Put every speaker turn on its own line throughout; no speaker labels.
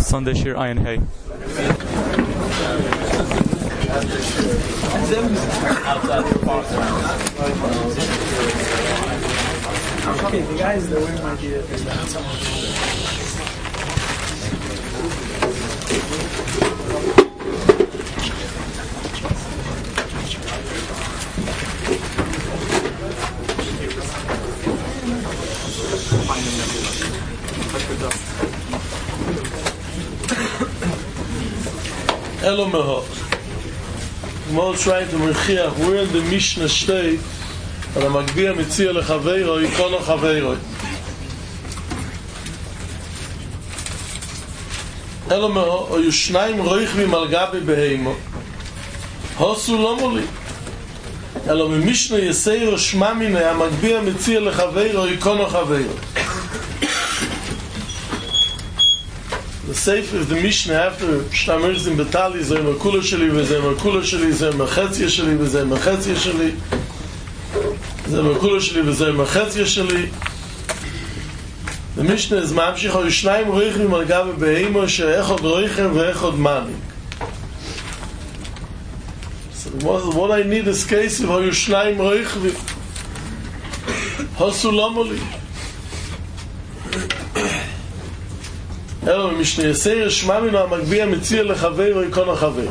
Sunday Shir Ayin Hey.
Okay, the guys that wearing my gear is that
Hello, Meho. We're trying to Mechiach. We're in the Mishnah state, and the Magbia Mitzia leChaveiro, Ikono Chaveiro. Hello, Meho. Oyu Shnaim Roichvim al Gabi Beheimo. Hosu Lomoli. Hello, Mishnah Yeseiro Shmamine, Magbia Mitzia leChaveiro, Ikono Chaveiro. The Sefer is the Mishnah after Shtamers in Betali, Zay Merkula Sheli, Zay Merkula Sheli, Zay Merchetzia Sheli, Zay Merchetzia Sheli, Zay Merkula Sheli, Zay Merchetzia Sheli. The Mishnah is Mamshich, Oyu Shnaim Roichvim al Gabi Beheimo, She'echod Roichem ve'echod Manik. So what I need is case of Oyu Shnaim Roichvim. Hosu Lomoli. Hello, Mishnah Yeseir Shmamino HaMagbiya Mitzia leChaveiro Ikono Chaveiro.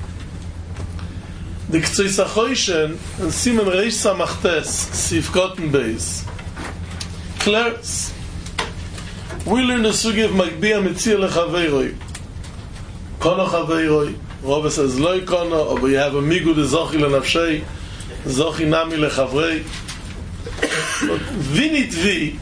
The Ktsois HaChoishen and Simen Reish Samachtes Sif Cotton Beis Clares. We learn the sugi of Magbiya Mitzia leChaveiro Ikono Chaveiro. Rove says Lo Ikono, or we have a Migu de Zochi leNafshei, Zochi Nami leChavrei. Vinit Vi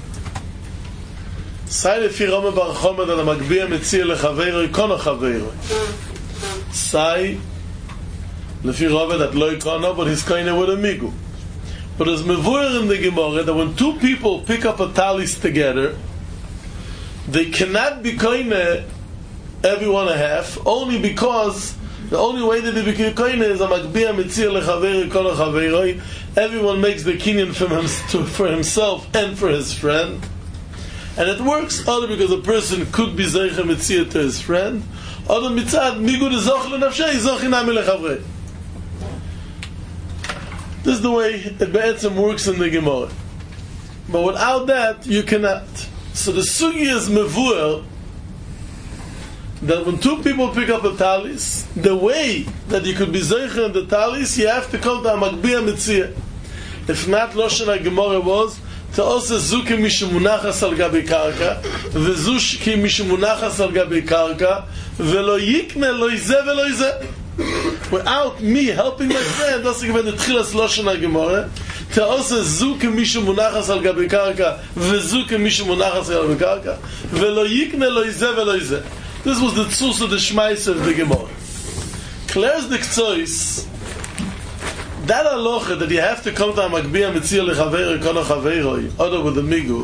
Sai lefi Rome bar Chomed al Magbiya Mitzia leChaveiro Ikono Chaveiro. Sai lefi Rove that Lo Ikono, but he's kind of with a Migu. But as Mevuer in the Gemara, that when two people pick up a talis together, they cannot be kind everyone a half, only because the only way that they become kind is a Magbiya Mitzia leChaveiro Ikono Chaveiro. Everyone makes the kinyan for himself and for his friend. And it works either because a person could be Zeicha Mitzia to his friend, or the Mitzad Migu de Zoch leNafshei, Zochi Nami leChavrei. This is the way it Be'etzem works in the Gemara. But without that, you cannot. So the Sugi is Mevuer, that when two people pick up a talis, the way that you could be Zeicha in the talis, you have to come to a Magbiya Mitzia. If not, Loshen HaGemara was תעושה זו כמי שמונחס על גבי קרקע וזו כמי שמונחס על גבי קרקע ולא יקנה לא יזה ולא יזה. Without me helping my friend, das ist wenn תחילת לושן הגמורה, תעושה זו כמי שמונחס על גבי קרקע וזו כמי שמונחס על גבי קרקע ולא יקנה לא יזה ולא יזה. This was the tzus of the Shmais of the Gemara. Claire's the Ktsois, that halacha that you have to come to a Magbiya Mitzia leChaveiro Ikono Chaveiro, other with the Migu,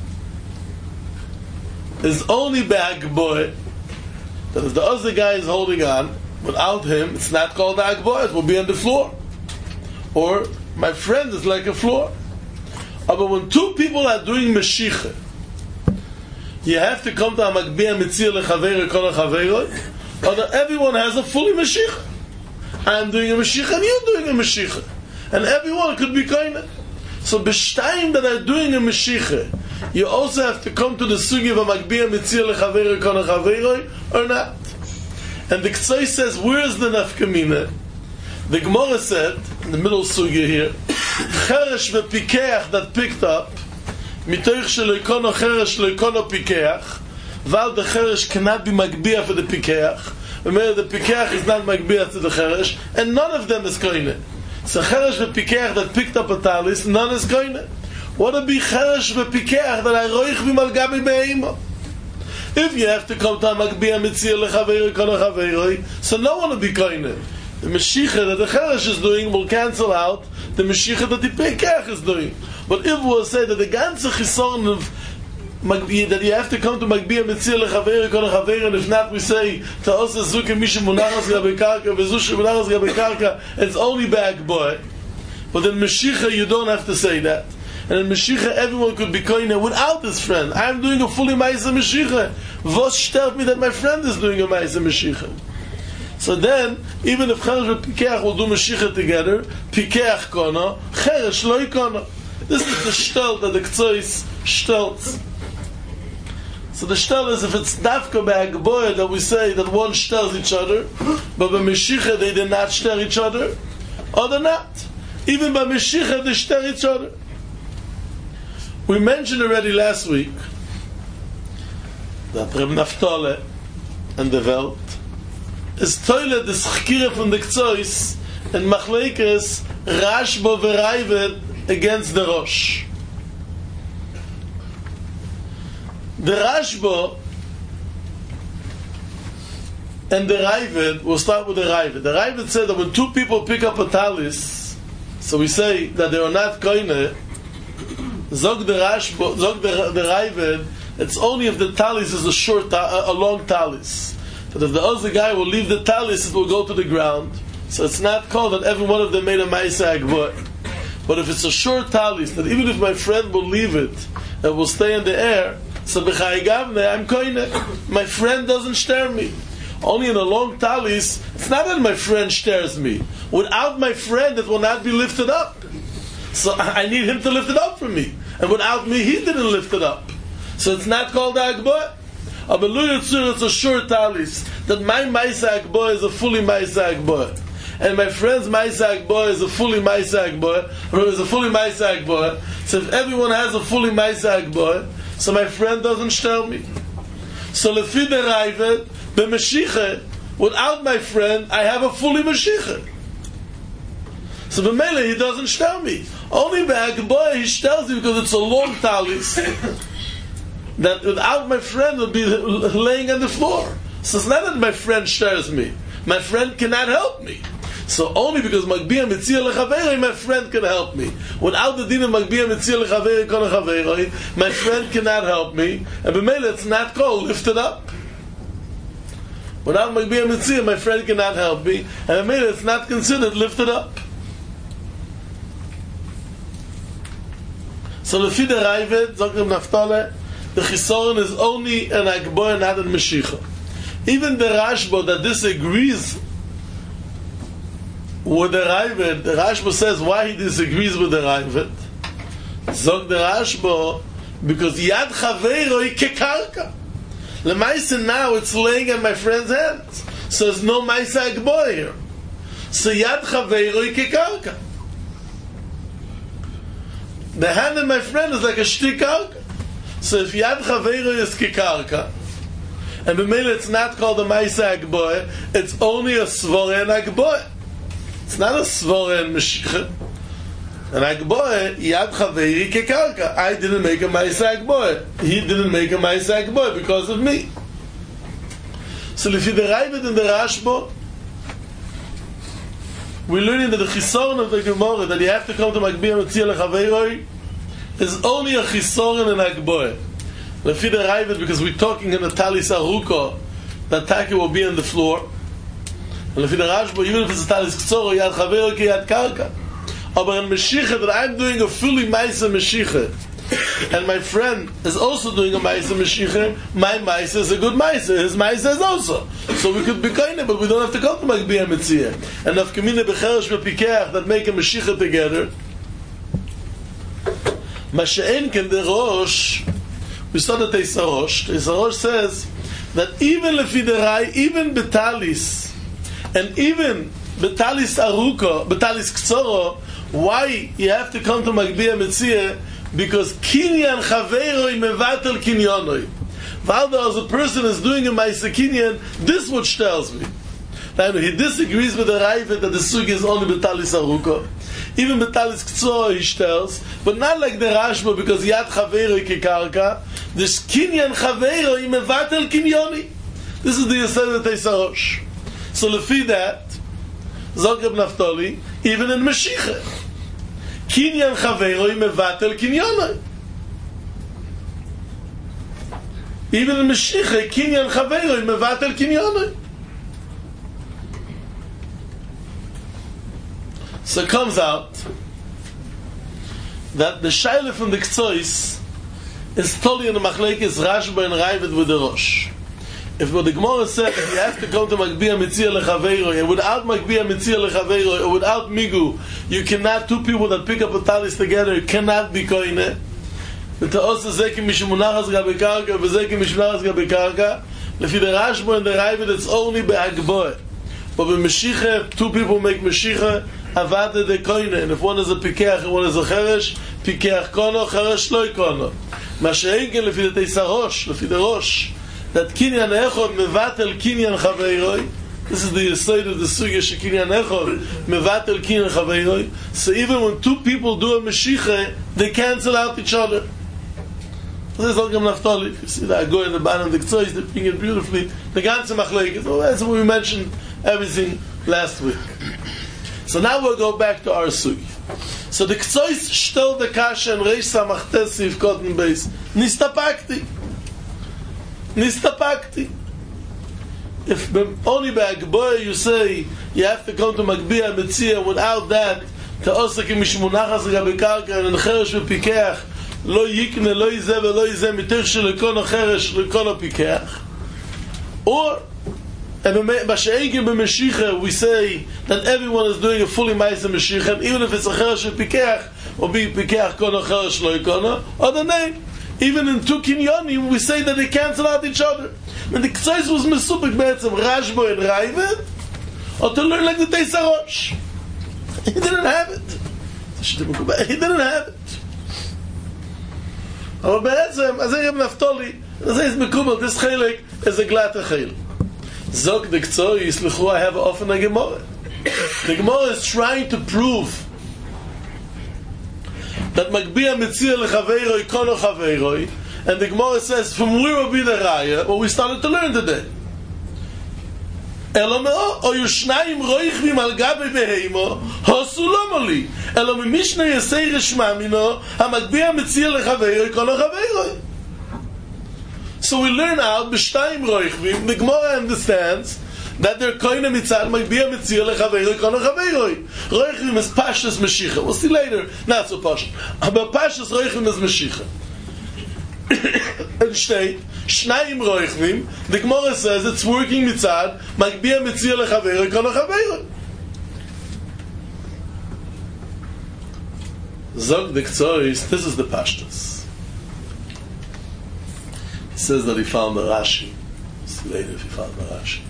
is only be'agboy. That if the other guy is holding on, without him, it's not called agboy, it will be on the floor. Or, my friend is like a floor. But when two people are doing Meshicha, you have to come to a Magbiya Mitzia leChaveiro Ikono Chaveiro, or everyone has a fully Meshicha. I'm doing a Mashiach and you're doing a Mashiach, and everyone could be kind. So b'shtayim that are doing a Mashiach, you also have to come to the sugi of a Magbiya Mitzia leChaveiro Ikono Chaveiro or not. And the Ktsois says, where is the nafkamina? The Gemara said in the middle sugi here, cheresh v'pikeach that picked up mitoich shelo ikono cheresh lo ikono pikeach, val the cheresh cannot be Magbiya for the pikeach. The Pikeach is not Magbiya to the Cheresh, and none of them is Koine. So Cheresh v'Pikeach that picked up a talis, none is Koine. What would be Cheresh v'Pikeach that I roich v'mal gabi be'eimo? If you have to come to a Magbiya Mitzia leChaveiro Ikono Chaveiro, so no one will be Koine. The Meshicha that the Cheresh is doing will cancel out the Meshicha that the Pikeach is doing. But if we'll say that the ganze Chisorn of that you have to come to Magbiya Mitzia leChaveiro Ikono Chaveiro, and if not we say Ta'osa Zuke Misha Munachas Gabi Karka Vezush Munachas Gabi Karka, it's only back boy. But in Meshicha you don't have to say that. And in Mashiach, everyone could be koine without his friend. I'm doing a fully Maisa Mashiach. Vos stellt me that my friend is doing a Maisa Mashiach. So then, even if Cheresh and Pikeach will do Mashiach together, Pikeach kono, Cheresh lo kono. This is the shtel that the Ktsois shtels. So the shtel is if it's dafka by Agboya that we say that one shtels each other, but by Mashiach they did not shtel each other, or they're not. Even by Mashiach they shtel each other. We mentioned already last week that Reb Naftale and the Welt is toilet the schkire from the Ktsois and Machlekes Rashbo v'Raivet against the Rosh. The Rashbo and the Raivet, we'll start with the Raivet. The Raivet said that when two people pick up a talis, so we say that they are not koine, Zog the Rashbo, Zog the Raivet, it's only if the talis is a long talis. That if the other guy will leave the talis, it will go to the ground. So it's not called that every one of them made a Maisa Agboy. But if it's a short talis, that even if my friend will leave it, it will stay in the air, so b'chai gavne, I'm koine. My friend doesn't stare me. Only in a long talis, it's not that my friend stares me. Without my friend, it will not be lifted up. So I need him to lift it up for me. And without me, he didn't lift it up. So it's not called Agboy. It's a short talis. That my Maisa Agboy is a fully Maisa Agboy. And my friend's Maisa Agboy is a fully Maisa Agboy. Or is a fully Maisa Agboy. So if everyone has a fully Maisa Agboy, so my friend doesn't stel me. So lefi the Raivet, b'Mashiach, without my friend, I have a fully Mashiach. So b'mele, he doesn't stel me. Only by Agboy, he stels me because it's a long talis. That without my friend would be laying on the floor. So it's not that my friend stares me. My friend cannot help me. So only because Magbiya Mitzia Lechaveroi, my friend can help me. Without the din of Magbiya Mitzia Lechaveroi, my friend cannot help me. And b'meila it's not called lifted up. Without Magbiya Mitzia, my friend cannot help me. And b'meila it's not considered lifted up. So lefi the Raivet, Zok Reb Naftale, the Chisoron is only an Agboy and not an Mashiach. Even the Rashba that disagrees with the Raivet, the Rashba says why he disagrees with the Raivet. Zog the Rashba, because Yad Chaveroi kekarka. The Maisa now it's laying on my friend's hands. So there's no Maisa Agboy here. So Yad Chaveroi kekarka. The hand of my friend is like a shtik karka. So if Yad Chaveroi is kekarka, and b'meila it's not called a Maisa Agboy, it's only a Svore and Agboy. It's not a Svore and Mashiach. An Agboy, Yad Chaveri kekarka. I didn't make a Maisa Agboy. He didn't make a Maisa Agboy because of me. So if you derive it in the Rashbo, we're learning that the Chisoron of the Gemara, that you have to come to Magbiya Mitzia Lechaveroi, is only a Chisoron and Agboy. Lefi the Raivet, because we're talking in a talis aruko, that taki will be on the floor. And lefi the Rashba, even if it's a talis ktsoro, yad chaveroi ki yad karka. But in Mashiach, that I'm doing a fully Maisa Mashiach, and my friend is also doing a Maisa Mashiach, my Maisa is a good Maisa, his Maisa is also. So we could be kind, but we don't have to come to Magbiya Mitzia. And Nafkamina b'Cheresh v'Pikeach that make a Mashiach together. Masha'en ken the Rosh, we saw the Teisarosh. Teisarosh says that even lefiderai, even betalis, and even betalis aruko, betalis ktsoro, why you have to come to Magbiya Mitzia? Because kinyan chaveroi mevatel kinyonoi. Valda, as a person is doing a Maisa Kinyan, this which tells me. Now, he disagrees with the Raivet that the sugi is only betalis aruko. Even betalis ktsor he tells, but not like the Rashba, because yad chaveroi kekarka. This kinyan chaveroi mevatel kinyoni. This is the Yesod of Teisarosh. So lefi that, Zok Reb Naftali, even in Mashiach, kinyan chaveroi mevatel kinyoni. Even in Mashiach, kinyan chaveroi mevatel kinyoni. So it comes out that the shaila from the Ktsois is totally in the Machlekes Rashba and Ravid with the Rosh. If what the Gemara said that you have to come to Magbiya Mitzia Lechaveiro, and without Magbiya Mitzia Lechaveiro, or without Migu, you cannot, two people that pick up a talis together cannot be koine. The Ta'os is Zeki Mishmunachas Gabekarka, Zeki Mishmunachas Gabekarka. If you the Rashba and the Ravid, it's only Be'agboe. But with Meshicha, two people make Meshicha, Avada de koine. And if one is a Pikeach and one is a Cheresh, Pikeach kono, Cheresh loy kono. Masha'inken, if you the Teisarosh, if you the Rosh, that Kinyan Echod mevatel Kinyan Chaveiroi. This is the side of the sugya Kinyan Echod mevatel Kinyan Chaveiroi. So even when two people do a Meshicha, they cancel out each other. This is like Naftali. You see that Agoy in the bottom of the Ktsois, they're putting it beautifully. The ganze Machlekes. Oh, that's what we mentioned everything last week. So now we'll go back to our sugya. So the Ktsois shtel the kasha and Reish Samachtes Siv Cotton Base. Nistapakti. If only by Agboy you say you have to come to Magbiya Metzia, without that, Ta'osek Mishmunachas Gabekarka and Cheresh V'Pikeach Lo Yikne Lo Yizeh V'Lo Yizeh Mitech Shel Kono Cheresh L'Kono Pikeach. Or B'She'egin B'Meshicha we say that everyone is doing a fully Ma'aseh Meshicha, and even if it's a Cheresh V'Pikeach, or be Pikeach Kono Cheresh Lo Yikono, or the name. Even in two kinyonim, we say that they cancel out each other. When the Ktsois was mesupik be'etzem Rashba and Ravid, or to learn like the Teisarosh. He didn't have it. He didn't have it. Aber be'etzem, as I have Naftali, as I have Mekubal, this chelik is a glatte chel. Zog the Ktsois, l'chu I have often a Gemara. The Gemara is trying to prove that Magbiya Mitzia Lechaveiroi Kono Chaveiroi, and the Gemara says from where will be the Raya? Well, we started to learn today. Elomeo o Yushnayim Roichvim Al Gabe Beheimo Hosulomoli Elome Mishnah Yesei Rishmamino HaMagbiya Mitzia Lechaveiroi Kono Chaveiroi. So we learn out B'Shnayim Roichvim. The Gemara understands that they're koine mitzad Magbiya Mitzia Lechaveiroi Kono Chaveiroi. Roichvim is Pashas Meshicha. We'll see later, not so Pashas. But Pashas Roichvim is Meshicha. And state, Shnayim Roichvim, the Gemara says it's working mitzad Magbiya Mitzia Lechaveiroi Kono Chaveiroi. Zog the Ktsois, this is the Pashtas. He says that he found the Rashi. We'll see later if he found the Rashi.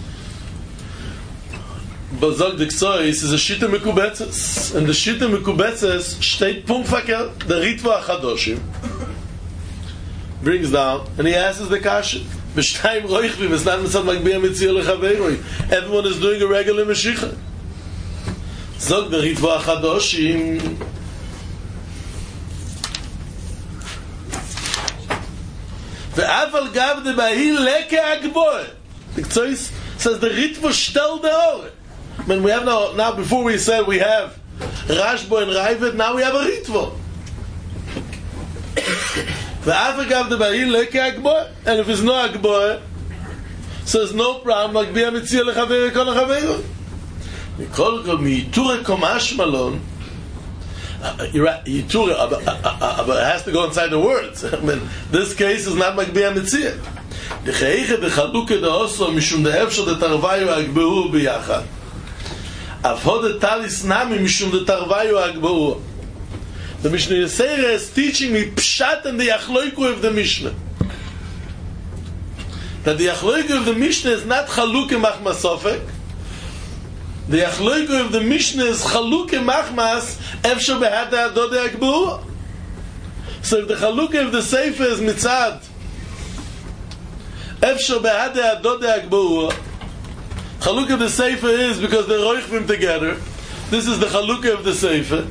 But Zog the Ktsois is a Shita Mekubetzes, and the Shita Mekubetzes steht Punkt verkehrt, the Ritva HaChadoshim brings down, and he asks the Kasha, B'Shnayim Roichvim, it's not Mitzad Magbiya Mitzia Lechaveiroi. Everyone is doing a regular Meshicha. Zog the Ritva HaChadoshim, Ve'aval Gav de Bahi Leke Agboe. The Ktsois says the Ritva shtel the Ore. When we have now before we said we have Rashba and Ravid, now we have a Ritva. And if it's no Agboe, so there's no problem. Magbiya Mitzia Lechaveiroi Kono Chaveiroi. Mikol kol miyiture komash malon. You're right, yiture, but it has to go inside the words. I mean, this case is not Magbiya Mitzia. Decheiche dechaluke deoso mishum deefsho detarvayu agbeu biyachad. Avod talis nami mishum detarvayu agbeu. The Mishnah Yisera is teaching me pshat and the yachloiku of the Mishnah. That the yachloiku of the Mishnah is not chaluke machmas sofek. The yachloiku of the Mishnah is chaluke machmas efsho behada adode agbeu. So if the chaluke of the Sefer is mitzad efsho behada adode agbeu, chaluke of the Sefer is because they're roichvim together. This is the chaluke of the Sefer.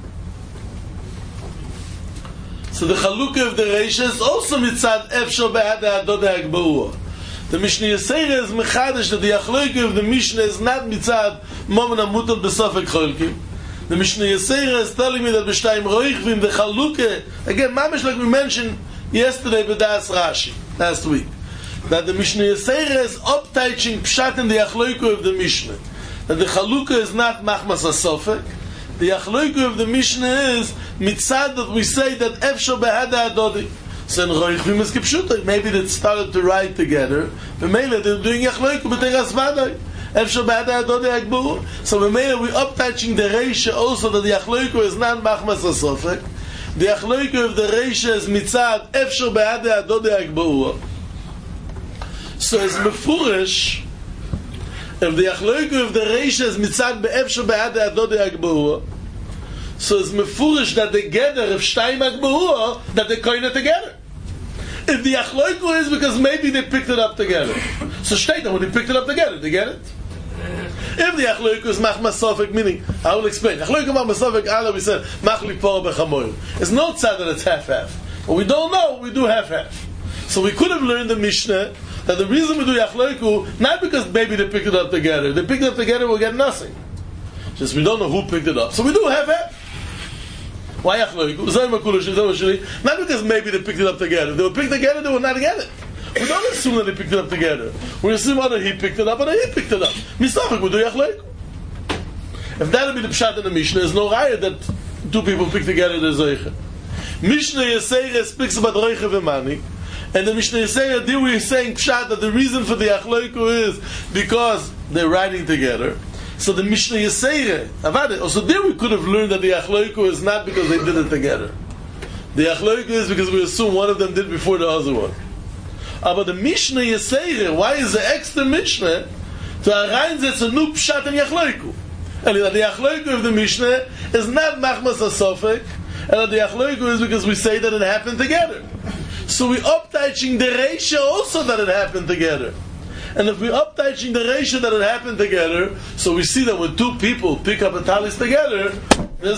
So the Chalukah of the Reisha is also mitzad efsho be'ada adode agbeu. The Mishnah Yisera is mechadish that the Chalukah of the Mishnah is not mitzad momen amutal besofek cholkim. The Mishnah Yisera is telling me that b'shtayim roichvim the Chalukah, again, mamish like we mentioned yesterday b'das Rashi, last week, that the Mishnah Yisera is upteaching pshat in the Chalukah of the Mishnah. That the Chalukah is not machmas asofek, The Yachloiku of the Mishnah is mitzad that we say that Efshar Behada Adodi. So in Roichvim is Kipshuta. Maybe they started to write together. But mainly they're doing Yachloiku b'teras Vadai. Efshar Behada Adodi Agbu. So mainly we're up-touching the Reisha also that the Yachloiku is not Machmas HaSofek. The Yachloiku of the Reisha is mitzad Efshar Behada Adodi Agbu. So it's Mefurish. If the Yachloiku of the Reisha is mitzad be'efshar Behada Adodi Agbu. So it's mefurish that together, if Shtayim Agbuah, that they coin it together. If the Achloiku is because maybe they picked it up together. So Shtayim, when they picked it up together, they get it? If the Achloiku is Machmas Sofek, meaning, I will explain. Achloiku Machmas Sofek, Allah, we said, Machli Por Bechamoil. It's no tzad that it's half-half. But we don't know, we do half-half. So we could have learned the Mishnah that the reason we do Achloiku, not because maybe they picked it up together. They picked it up together, we'll get nothing. Just we don't know who picked it up. So we do half-half. Why Yachloiku? Not because maybe they picked it up together. If they were picked together, they would not get it. We don't assume that they picked it up together. We assume either he picked it up or he picked it up. Mistafik, we do Yachloiku. If that would be the pshat in the Mishnah, there's no raya that two people pick together the Zeiche. Mishnah Yisera speaks about Reiche V'mani, and the Mishnah Yisera there we're saying pshat that the reason for the Yachloiku is because they're riding together. So the Mishnah Yisera, also there we could have learned that the Yachloiku is not because they did it together. The Yachloiku is because we assume one of them did before the other one. But the Mishnah Yisera, why is the extra Mishnah to reinsetz a new pshat in Yachloiku? And the Yachloiku of the Mishnah is not Machmas HaSofek, and the Yachloiku is because we say that it happened together. So we up-touching the Reisha also that it happened together. And if we up-touching the ratio that it happened together, so we see that when two people pick up a talis together, this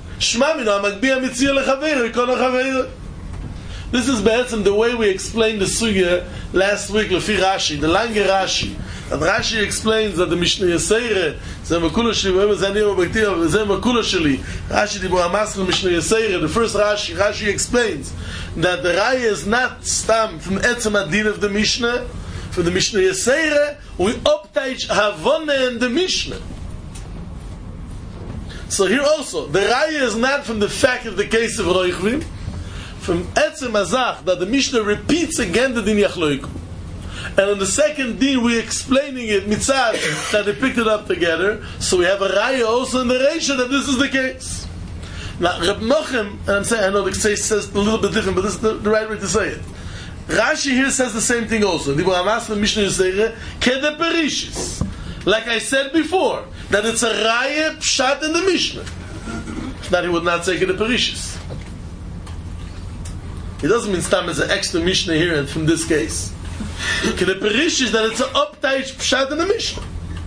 is be'etzem the way we explained the sugya last week, Lefi Rashi, the lange Rashi. And Rashi explains that the Mishnah Yisera, Rashi Dibur HaMaskil Mishnah Yisera, the first Rashi explains that the raya is not stam from etzem adin of the Mishnah, for the Mishnah Yisera, we upteach Havonah in the Mishnah. So here also, the raya is not from the fact of the case of Roichvim, from Etzem Azach, that the Mishnah repeats again the Din Yachloiku. And in the second Din, we're explaining it, mitzad, that they picked it up together, so we have a raya also in the Reisha that this is the case. Now, Reb Nochem, and I'm saying, I know the case says a little bit different, but this is the right way to say it. Rashi here says the same thing also. Like I said before, that it's a raya pshat in the Mishnah. That he would not say Kede Perishis. It doesn't mean stam as an extra Mishnah here and from this case. Kede Perishis that it's an uptaich pshat in the Mishnah.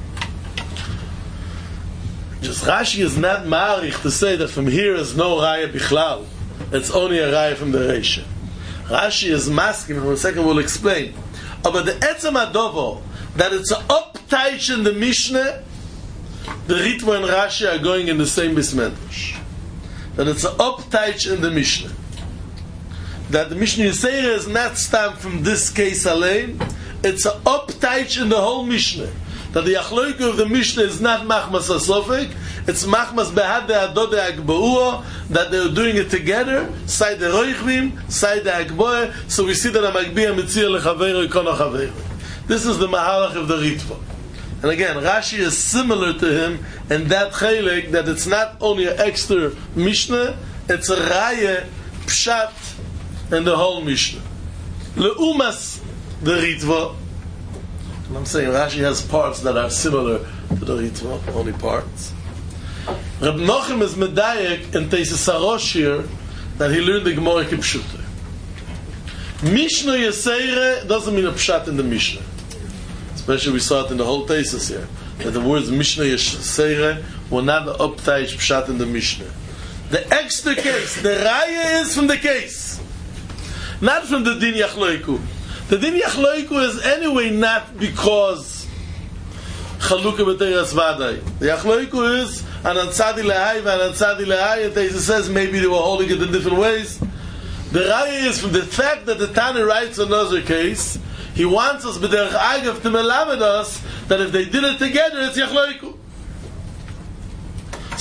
Just Rashi is not marich to say that from here is no raya bichlal. It's only a raya from the Reisha. Rashi is masking, and in a second we'll explain. But the etzem adovo, that it's an uptaich in the Mishnah, the Ritva and Rashi are going in the same bismentosh. That it's an uptaich in the Mishnah. That the Mishnah Yisera is not stamped from this case alone, it's an uptaich in the whole Mishnah. That the Yachloiku of the Mishnah is not Machmas HaSofek, it's Machmas Behada Adode Agboah, that they're doing it together, side the Roichvim, side the Agboah, so we see that a Magbiya Mitzir Lechaveiro Ikono Chaveiro. This is the Mahalach of the Ritva. And again, Rashi is similar to him in that Chelek, that it's not only an extra Mishnah, it's a Raya Pshat in the whole Mishnah. Leumas the Ritva. And I'm saying Rashi has parts that are similar to the Ritva, only parts. Reb Nochem is medayek in Teisus Harosh here that he learned the Gemara Kipshuta. Mishnah Yisera doesn't mean a pshat in the Mishnah. Especially we saw it in the whole Teisus here. That the words Mishnah Yisera were not the uptaich pshat in the Mishnah. The extra case, the raya is from the case. Not from the Din Yachloiku. The Din Yachloiku is anyway not because Chalukah b'teiras Vadai. The Yachloiku is an Antzadi Lehai and Antzadi Lehai, and Teisa says maybe they were holding it in different ways. The raya is from the fact that the Tana writes another case. He wants us b'derech agav to melamed us that if they did it together, it's Yachloiku.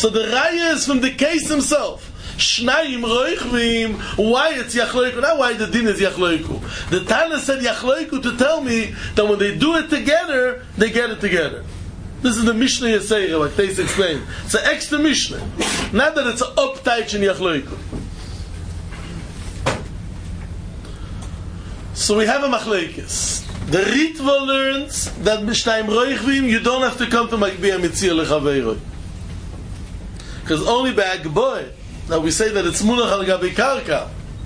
So the raya is from the case himself. Shnayim roichvim. Why it's yachloiku? Not why the din is yachloiku. The Tana said yachloiku to tell me that when they do it together, they get it together. This is the Mishnah Yesayra, like Teis explained. It's an extra Mishnah. Not that it's an uptight in yachloiku. So we have a machlekes. The Ritva learns that b'shnayim roichvim you don't have to come to Magbiya Mitzia lechaveiroi. Because only by Agboy, now we say that it's munach al gabi karka.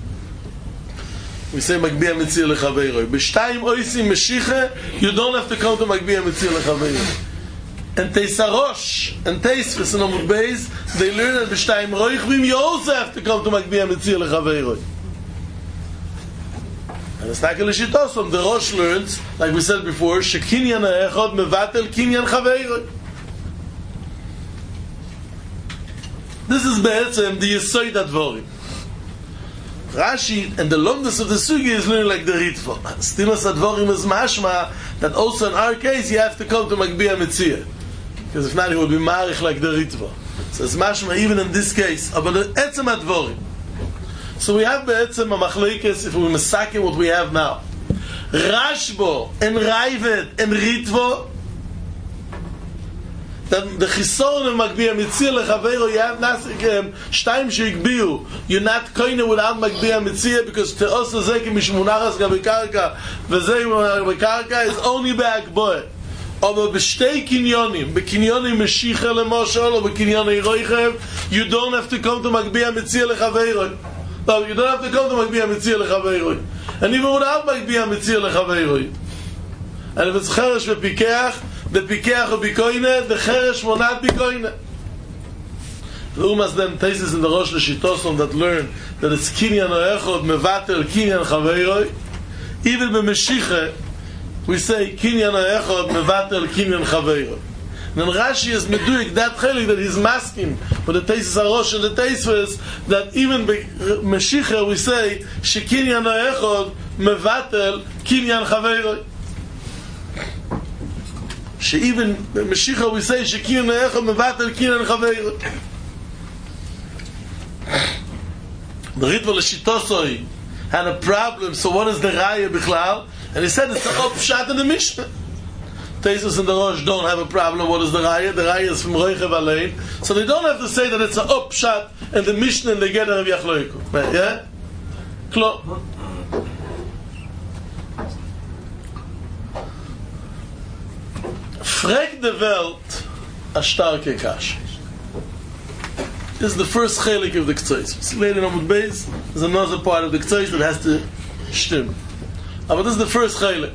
We say Magbiya Mitzia lechaveiroi. B'shtayim oisim meshicha, you don't have to come to Magbiya Mitzia lechaveiroi. And Teisarosh and Teisves and Amud Beis, they learn that b'shtayim roichvim you also have to come to Magbiya Mitzia lechaveiroi. And it's not Kelishitosom. The Rosh learns, like we said before, Shekinyan ha'echad mevatel kinyan chaveiroi. This is be'etzem the Yesoid Advorim. Rashi and the longest of the Sugi is learning like the Ritva. Stilas Advorim is mashma that also in our case you have to come to Magbiya Mitzia. Because if not it would be marich like the Ritva. So it's mashma even in this case. But the etzem Advorim. So we have be'etzem a machlekes if we mesakim what we have now. Rashbo and Raivet and Ritva, that the chisoron of Magbiya Mitzia lechaveiro, you have nasikim shtayim sheikbiu, you're not koine without Magbiya Mitzia, because te'osa zekim mishmunachas gabekarka v'zekim gabekarka is only be'akboy. Aber b'shtei kinyonim, b'kinyonim meshicha lemoshol, or b'kinyonim roichev, you don't have to come to Magbiya Mitzia lechaveiro. No, you don't have to come to Magbiya Mitzia lechaveiroi. And even without Magbiya Mitzia lechaveiroi. And if it's cheresh v'pikeach, the pikeach will be koine, the cheresh will not be koine. The Umas then tesis in the Rosh Leshitoson that learn that it's kinyan oechod mevatel kinyan chaveiroi. Even b'meshiche, we say kinyan oechod mevatel kinyan chaveiroi. Then Rashi is meduik that chelik that he's masking for the Teisus HaRosh and the Teisves that even by Meshicha we say shekinyan ha'echod mevatel kinyan chaveiroi. She even by Meshicha we say shekinyan ha'echod mevatel kinyan chaveiroi. The Ritva L'Shitosoi had a problem, so what is the Raya Bichlal? And he said it's an upshot in the Mishnah. Tesis and the Rosh don't have a problem. What is the Raya? The Raya is from Roichev Alein. So they don't have to say that it's an upshot and the Mishnah and the Geder of Yachloiku. Yeah? Klo. Frag de Welt a starke Kash. This is the first chelik of the K'tzois. Later on with Beis, there's another part of the K'tzois that has to stim. But this is the first chelik.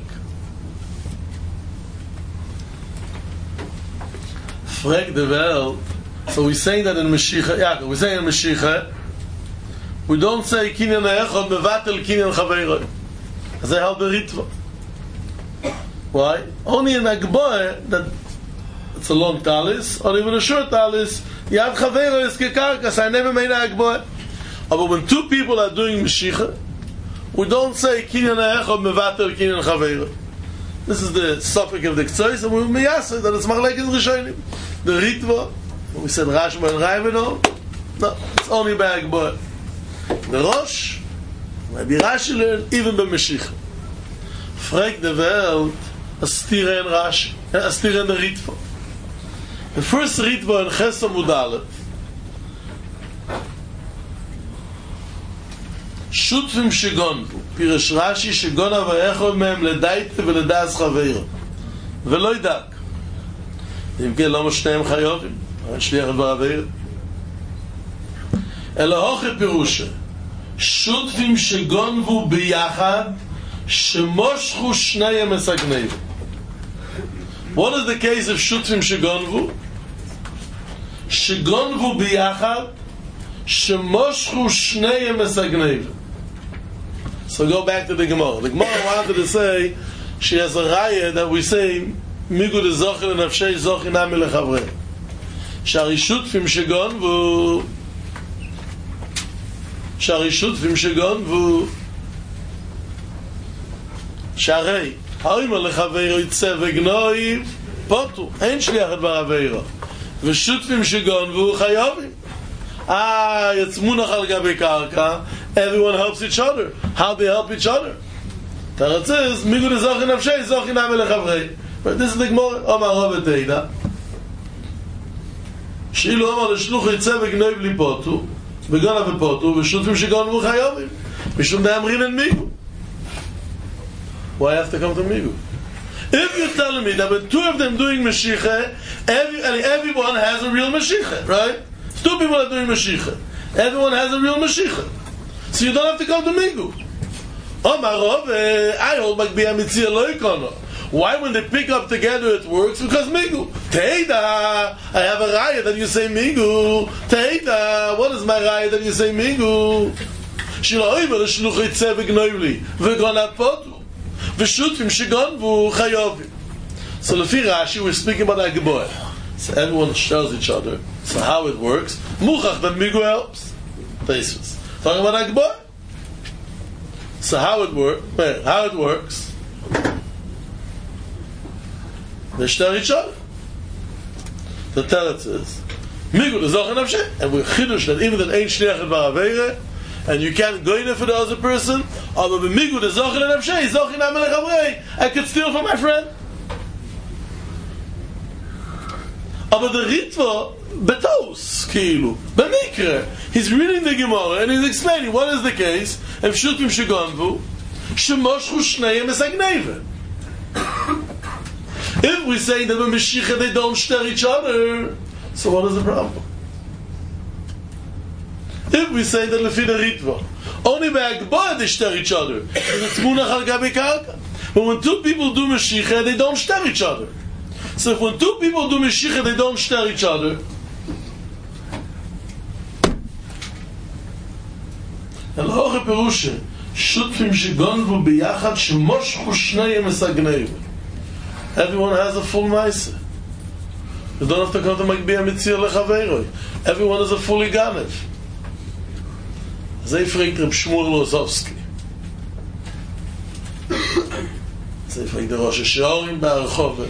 Frag the Welt. So we say that in Mashiach. Yeah, we say in Mashiach. We don't say kinyan ha'echad mevatel kinyan chaveiroi. As I held the Ritva. Why? Only in Agboe that it's a long talis, or even a short talis. Yad chaveiroi is kekarka. So I never made an Agboe. But when two people are doing Mashiach, we don't say kinyan ha'echad mevatel kinyan chaveiroi. This is the suffix of the K'tzois, and we miyaseh that it's machlekes rishonim. The Ritva, we said Rashba and Raiveno, no, it's only by Agboe. The Rosh, maybe Rashi learned, even by Mashiach. Frag the Welt, a stira in Rashi, a stira in the Ritva. The first Ritva in Ches Amud Aleph, Shutfim shegonvu, Pirush Rashi shegona v'echod mehem ledaite v'ledas chaveiro, v'lo ydak. אם כן, למה שניהם חיובים? שליח בעביר. אלא הוכי פירושה, שותפים שגונבו ביחד, שמושכו שניהם מסגניב. What is the case of שותפים שגונבו? שגונבו ביחד, שמושכו שניהם מסגניב. So go back to the Gemara. The Gemara wanted to say, she has a raya that we say, מיגו דזוכר לנפשי זוכר נמי לחברי שהרישותפים שגונבו שהרי האימא לחברו יצא וגנוי פוטו אין שליח את בעבירו ושותפים שגונבו חייבים. It's munach al gabi karka. Everyone helps each other. How they help each other? Teretz is migu de zochin nafshei zochin amel lechavrei. But this is the Gemara. Omar Rav Teida. Shilu Omar l'shluch yitzeh v'gnoiv li potu v'gonav v'potu v'shutfim shegonu v'chayovim mishum de'amrin and migu. Why have to come to migu? If you're telling me that when two of them doing Mashiach, everyone has a real Mashiach, right? Two people are doing Mashiach. Everyone has a real Mashiach. So you don't have to come to migu. Omar Rav, I hold Magbiya Mitzia lo ikono. Why when they pick up together it works? Because migu. Teida, I have a raya that you say migu. Teida, what is my raya that you say migu? Shilo oiver shluch yitzeh v'gnoivli v'gonav potu v'shutfim shegonvu chayovim. So lefi Rashi, we're speaking about Agboy. So everyone shares each other. So how it works? Muchach that migu helps. Teisvus. Talking about Agboy. So how it works? They share each other. The teretz is migu the zochin nafshei, and we're chidush that even that ain't shliachet ba'aveire, and you can't go in there for the other person. But migu the zochin nafshei, zochin amel lechavrei, I could steal from my friend. But the ritva betos kilu b'mikre. He's reading the Gemara and he's explaining what is the case. If shutfim shegonvu, shemoshchu shneihem es hagneva. If we say that when Mashiach they don't share each other, so what is the problem? If we say that lefi the ritva, only by Agboy they share each other, it's munach al gabi karka. But when two people do Mashiach, they don't share each other. So if when two people do Mashiach, they don't share each other, and loche perusha, shutfim shegonvu biyachad shemoshchu shneihem es hagneva. Everyone has a full ma'aseh. You don't have to come to Magbiya Mitzia lechaveiroi. Everyone is a fully ganev. Zeh fragt Reb Shmuel Lozovsky. Zeh fragt der Rosh Hashorim ba'Archove.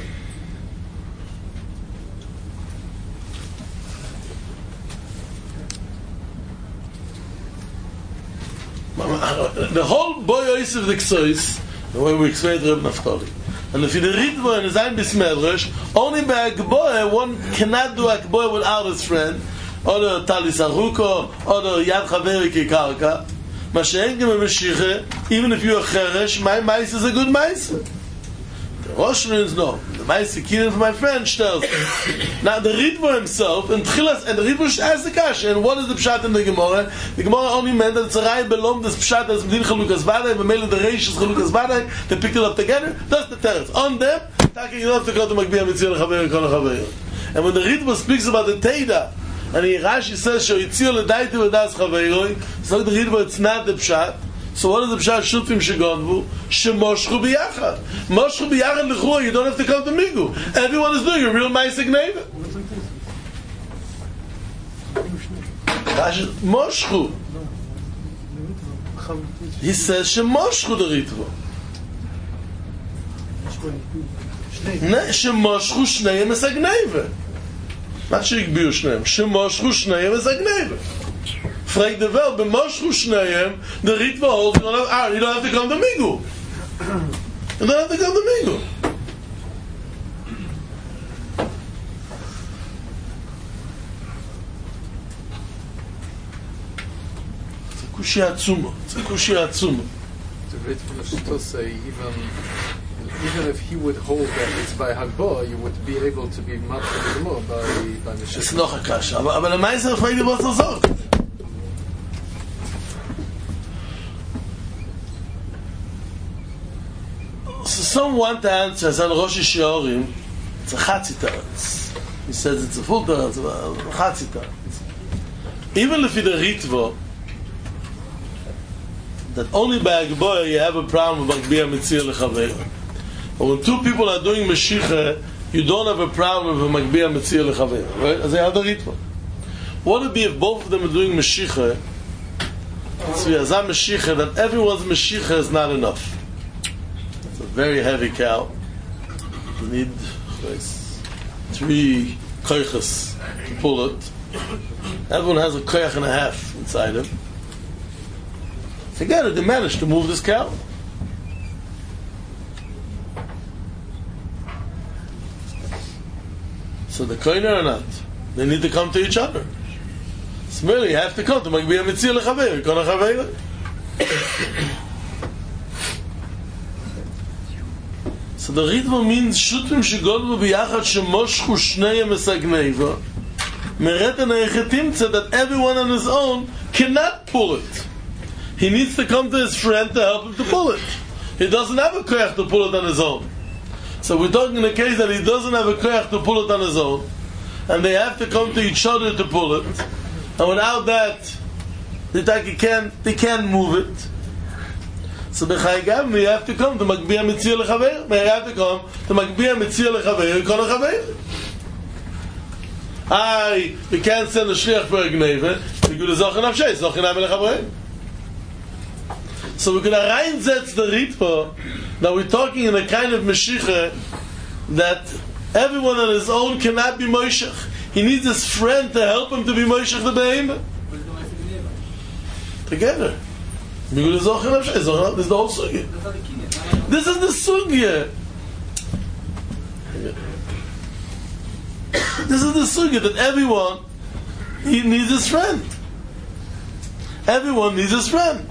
The whole boy Yosef the Ksois, the way we explained Reb Naftali. And if you read the and Zayin Bismedresh, only by Agboy, one cannot do Agboy without his friend, or the Talis Aruko, or the Yad Chaveri Kikarka. Mashen Gem Mashiach, even if you are Cheresh, my mice is a good mice. The Rosh means no. The mice killing for my friend tells. Now the Ritva himself, and the Ritva asks the Kash, and what is the Pshat in the Gemara? The Gemara only meant that it's a Rai belong this Pshat as Medin Chalukas Vadai, but mainly the Reish is Chalukas Vadai, they picked it up together. That's the teretz. On them, you don't have to go to Magbiya Mitzia L'Chaveir Kol L'Chaveir. And when the Ritva speaks about the Teida, and Rashi says, Shoyitzio L'Daiti V'das Chaveiroi, so the Ritva, it's not the Pshat. So what is the Pshat? Shutfim shegonvu shemoshchu biyachad. Moshchu biyachad l'chua. You don't have to come to migu. Everyone is doing a real ma'aseh gneva. Moshchu. He says shemoshchu the ritva. Shemoshchu shneihem es hagneva. Not sheikbiu shneim. Shemoshchu shneihem es hagneva. Frag the well, but Moshchu Shneihem, the Ritva holds, you don't have to come to migu. You don't have to come to migu. It's a kushia atzuma. It's a kushia atzuma.
The Ritva still say, even if he would hold that it's by Hagboah, you would be able to be matched more by Mashiach.
It's noch a kasha. Aber the Meister fragt dir, was er sagt. So some want to answer as on Rosh Hashorim, it's a chatzi teretz. He says it's a full teretz, but a chatzi teretz. Even if it's a ritva, that only by Agboy you have a problem with Magbiya Mitzia L'Chaveir. But when two people are doing Mashiach, you don't have a problem with Magbiya Mitzia L'Chaveir. Right? As they have the ritva. What would it be if both of them are doing Mashiach, so as a Mashiach, that everyone's Mashiach is not enough? It's a very heavy cow. You need 3 koiches to pull it. Everyone has a koich and a half inside him. Forget it, they managed to move this cow. So the koiner or not, they need to come to each other. It's merely you have to come to Magbiya Mitzir Lechaver, Kona Chaver. So the Ritva means Shutim Shegolvu B'yachad Shemoshchu Shnei Mesagneva Mereten Eichetimtze, that everyone on his own cannot pull it. He needs to come to his friend to help him to pull it. He doesn't have a koyach to pull it on his own. So we're talking in a case that he doesn't have a koyach to pull it on his own, and they have to come to each other to pull it, and without that, they can't move it. So the Chaygam, we have to come to Magbiya Mitzir Lechaver. We have to come to Magbiya Mitzir Lechaver, Kol HaChaver. We can't send a shliach for a gneve. We could have Zochin Avshei, Zochin Amel Lechaver. So we could reinsetz the Ritva that we're talking in a kind of Meshicha that everyone on his own cannot be Moshech. He needs his friend to help him to be Moshech the Behemoth. Together. This is the whole sugya. This is the sugya. This is the sugya that everyone he needs his friend. Everyone needs his friend.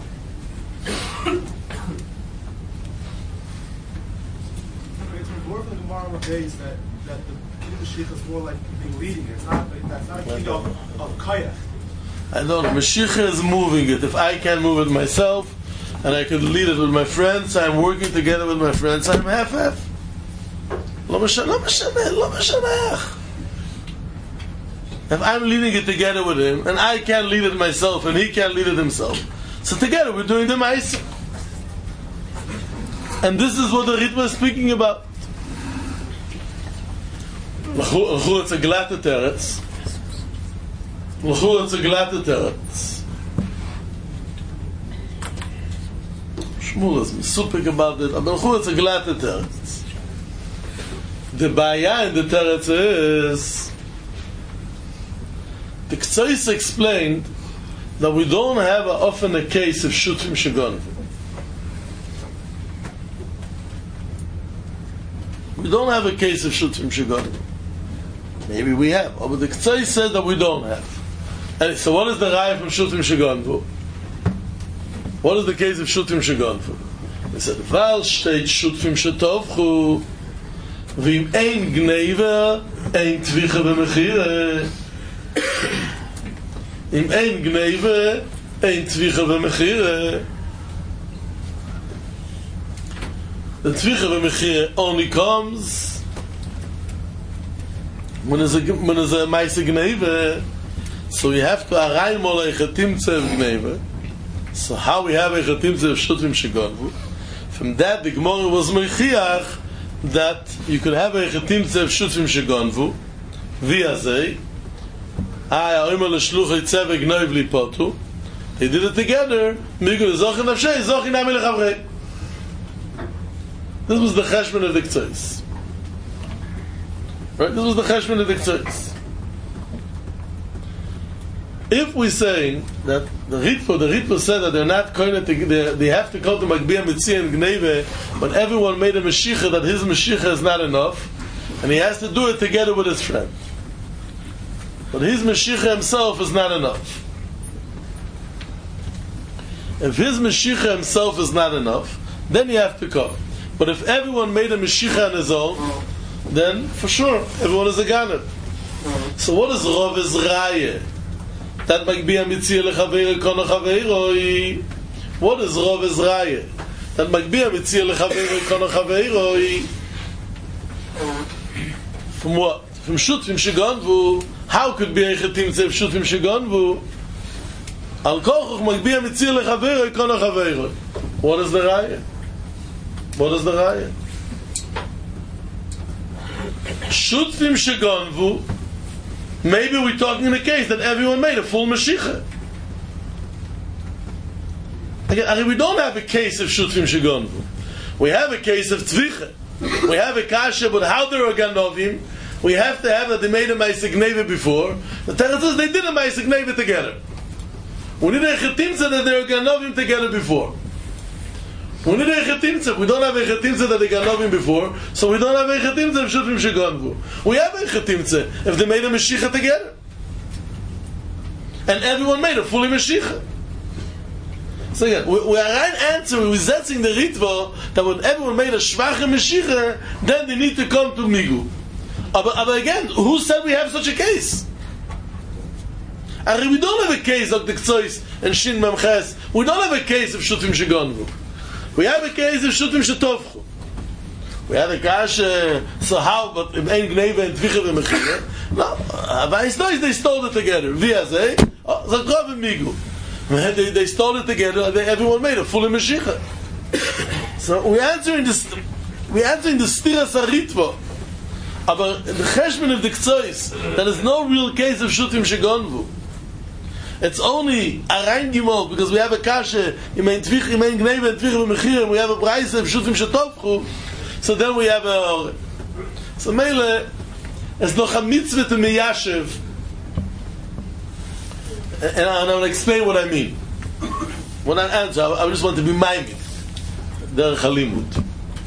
It's more from the Gemara nowadays that the Mashiach is more like being leading it. That's not a king of Kayach.
I know the Mashiach is moving it. If I can't move it myself, and I could lead it with my friends, I'm working together with my friends, I'm half-half. Lo mashaneh. If I'm leading it together with him, and I can't lead it myself, and he can't lead it himself, so together we're doing the Ma'aseh. And this is what the Ritva is speaking about. It's a glatte teretz. It's a glatte teretz. Shmuel is misupik about it, but it's a glatte teretz. The baya in the teretz is the K'tzais explained that we don't have often a case of Shutfim Shegon. We don't have a case of Shutfim Shegon. Maybe we have, but the K'tzai said that we don't have. And so what is the Raya from Shutfim Shegon? What is the case of Shutfim Shegon? They said, Val steht Shutfim Shetovchu V'im ein Gneva ein Tvicha V'mechire. Im ein Gneva ein Tvicha V'mechire. The Tvicha V'mechire only comes when there's a Maisa Gneva. So we have to Aray Molei Chatimtze of Gneva. So how we have a Chatimtze of Shutfim Shegonvu? From that the Gemara was Mechiach that you could have a Chatimtze of Shutfim Shegonvu via Zay. They did it together. This was the Cheshbon of the K'tzais. Right? This was the Cheshbon of the K'tzais. If we're saying that the Ritva said that they're not going to, they have to come to Magbiya Mitzir and Gneve, but everyone made a Mashiach that his Mashiach is not enough, and he has to do it together with his friend. But his Mashiach himself is not enough. If his Mashiach himself is not enough, then you have to come. But if everyone made a Mashiach on his own, then for sure everyone is a Ganeb. So what is Rav Ezraya? That Magbiya Mitzir Lechaver Kona Chaveroi. What is Rav Ezraya? That Magbiya Mitzir Lechaver Kona Chaveroi. From what? From Shutfim Shegonvu. How could be a Chatimtze of Shutfim Shegonvu? Al Kochuch Magbiya Mitzir Lechaver Kona Chaveroi. What is the Raya? What is the Raya? Shutfim Shegonvu. Maybe we're talking in a case that everyone made a full Mashiach. Again, we don't have a case of Shutfim Shegonvu. We have a case of Tvicha. We have a kasha, but how there are Ganovim, we have to have that they made a Ma'aseh Gneva before. The Teretz says they did a Ma'aseh Gneva together. We need a Chetimtza that they were Ganovim together before. We need a Chetimtza. We don't have a Chetimtza that they Ganovim before, so we don't have a Chetimtza if Shutfim Shegonvu. We have a Chetimtza if they made a Mashiach together. And everyone made a fully Mashiach. So again, we are right answering, we're setting the Ritva that when everyone made a Shvache Mashiach, then they need to come to Migu. But again, who said we have such a case? We don't have a case of the Ktsois and Shin Memches. We don't have a case of Shutfim Shegonvu. We have a case of Shutfim Shetovchu. We have a case, so how, but in Ein Gneva and Tvicha v'Mechira. No, but it's nice they stole it together. Via say, Zakrov and Migu. They stole it together, everyone made a fully Mashiach. So we're answering the Stiras HaRitva. But the Cheshbon of the Ktsois, there is no real case of Shutfim Shegonvu. It's only a rein Gimel, because we have a Kasha, Imein Gneva and Tvicha v'Mechira, and we have a Braise of Shutfim Shetovchu, so then we have a... So Mele, it's noch a mitzvah to Meyashev, and I'm going to explain what I mean. When I answer, I just want to be minded. Derech HaLimud.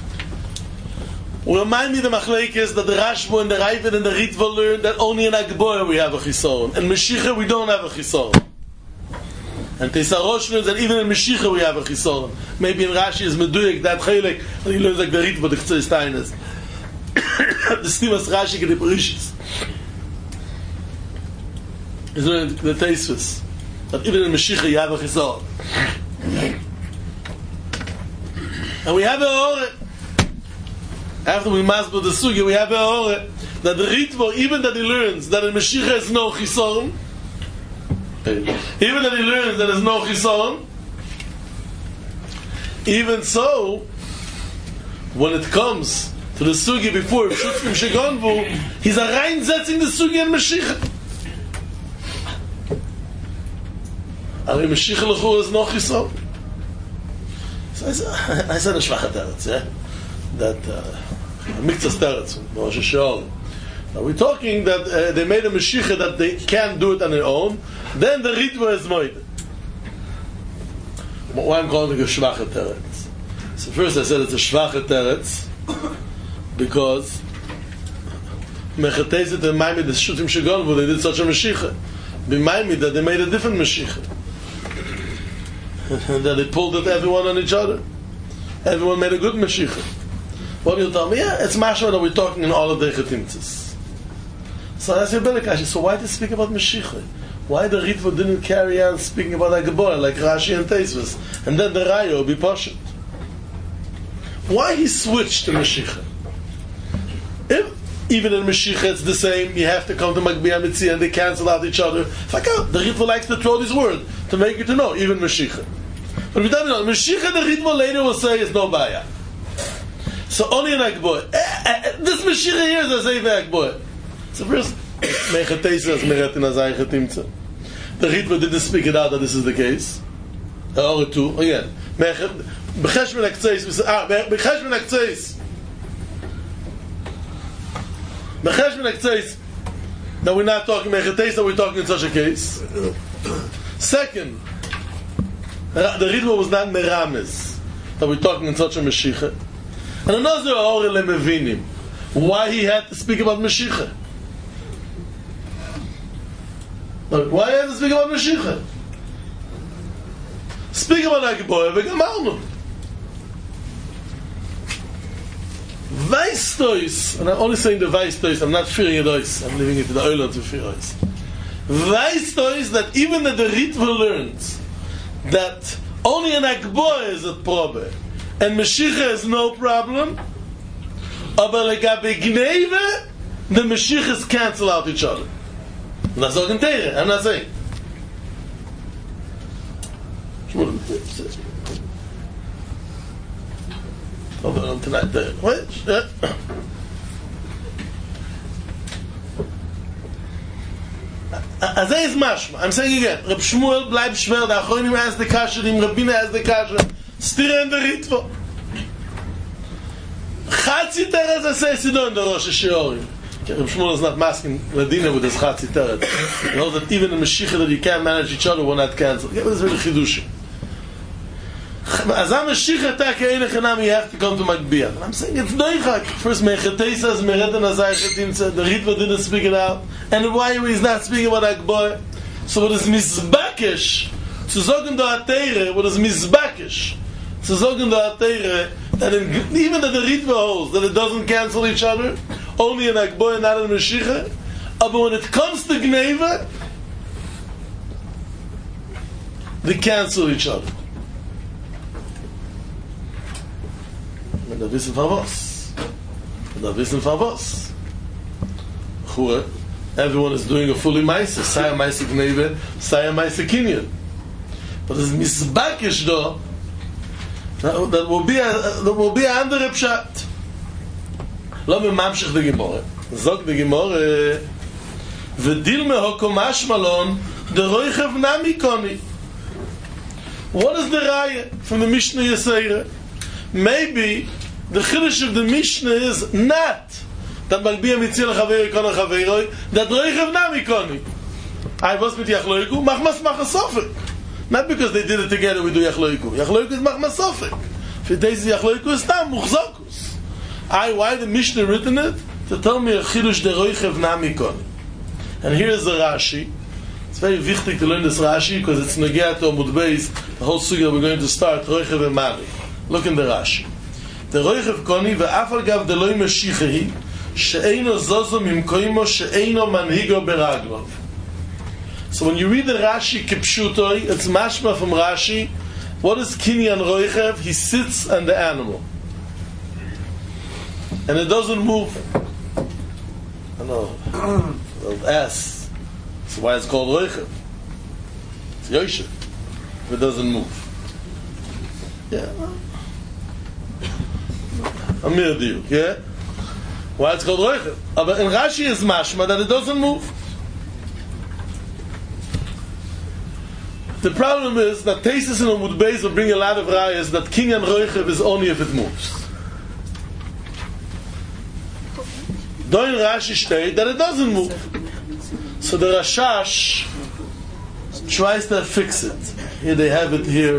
We remind me the Machlekes that the Rashba and the Ravid and the Ritva learn that only in Agboya we have a Chisoron. In Meshicha we don't have a Chisoron. And Tesarosh learns that even in Meshicha we have a Chisoron. Maybe in Rashi is Meduyek, that Chelek, and he learns like the Ritva, the Chtzois Tainas. The Stimas Rashi get the Parishis. Is the Teisvus. That even in Meshicha you have a Chisoron. And we have a Ore. After we masbel the Sugi, we have a Ore. That the Ritva, even that he learns that in Meshicha is no Chisoron, even that he learns that there's no Chisoron, even so, when it comes to the Sugi before Shutfim Shegonvu, he's a reinsetzing the Sugi in Meshicha. And in Meshicha L'chur is no Chisoron. So I said a Shvachat Eretz, yeah? That Miktzas Teretz, Rosh Hashanah. We're talking that they made a Mashiach that they can't do it on their own. Then the Ritva is Moed. Why I'm calling it a Shvachat Teretz? So first I said it's a Shvachat Teretz because Mechatezet and Maimid is Shutfim Shegonvu, they did such a Mashiach. B'Maimid that they made a different Mashiach. And that they pulled it everyone on each other. Everyone made a good Mashiach. What do you tell me? Yeah, it's mashma that we're talking in all of the Chetimtzes. So I ask you, Belekashi, so why did they speak about Mashiach? Why the Ritva didn't carry on speaking about Agboya like Rashi and Teisvus, and then the Raya would be Poshet? Why he switched to Mashiach? If even in Mashiach it's the same, you have to come to Magbiya Mitzia and they cancel out each other. It's like, oh, the Ritva likes to throw this word to make you to know, even Mashiach. But we don't know, Mashiach the Ritva later will say is no Baya. So only in Agboya. This Mashiach here is a Zayve Agboya. So first, Mechatesa is Mechat in Azay Chetimtza. The Ritva didn't speak it out that this is the case. Or two, again. B'cheshben Akzeis, B'cheshben Akzeis. B'cheshben Akzeis. That we're not talking Mechatesa, we're talking in such a case. Second, the Ritva was not Merames. That we're talking in such a Mashiach. And another Ore Lemevinim. Why he had to speak about Mashiach? Look, why he had to speak about Mashiach? Speak about Agboya v'gamarnu. Weistois, and I'm only saying the Weistois, I'm not fearing it ois, I'm leaving it to the Oiler to fear ois. Weistois that even that the Ritva learns that only an Agboya is a problem, and Mashiach is no problem, but legabe Gneva, the Mashiachs cancel out each other. That's all in Teire, I'm not saying. Hold on tonight there. What? As is mashma. I'm saying again, Reb Shmuel bleibt schwer, the Achronim has the kasha, the Rabbina has the kasha. Stira in the Ritva. Chatzi Teres Asay Sidon in the Rosh Hashanah. Reb Shmuel is not masking Ladina with his Chatzi Teret. He knows that even in Mashiach that you can't manage each other will not cancel. Yeah, but it's really Chidushim. As I'm a Mashiach attack you have to come to Magbiya. And I'm saying it's Doichak. First Mechatei says Meret and Azaychatim said the Ritva didn't speak it out. And why he's not speaking about Akboy? So what is Mizbakish? Zu sagen do Ateire, what is Mizbakish? Zu sagen do Ateire, that even that the Ritva holds that it doesn't cancel each other, only in Akboy and not in Mashiach. But when it comes to Gneva, they cancel each other. Und da wissen von was. Everyone is doing a fully Maisa. Saya Maisa Gneva, Saya Maisa Kinyan. But it's Mizbakish though, that will be a andere Pshat. Lo me mamshich de Gemara. Zog de Gemara, V'dil me hokomash malon, de roichev nami koni. What is the raya from the Mishnah Yisera? Maybe the chiddush of the Mishnah is not that Magbiya mitzil chaveri kon chaveroi, that roichev nami koni. I was mit Yachloiku, machmas machasofik. Not because they did it together we do Yachloiku. Yachloiku is machmas sofik. For days Yachloiku is tam muchzokus. Why the Mishnah written it? To tell me a chiddush de roichev nami koni. And here is the Rashi. It's very wichtig to learn this Rashi because it's Negea to Amud Beis, the whole sugya we're going to start, roichev and mali. Look in the Rashi. The roichev koni ve'afal gav de loy meshichehi she'eino zozo mimkoimo she'eino manhigo beraglov. So when you read the Rashi kipshutoi, it's mashma from Rashi. What is kinyan roichev? He sits on the animal. And it doesn't move. I know. They'll ask. That's why it's called roichev. It's yoshev. If it doesn't move. Yeah. Amir diuk, yeah? Why it's called roichev? But in Rashi is mashma that it doesn't move. The problem is that Tesis and Amud Beis will bring a lot of rayas that kinyan roichev is only if it moves. Doin Rashi state that it doesn't move. So the Rashash tries to fix it. Here they have it here.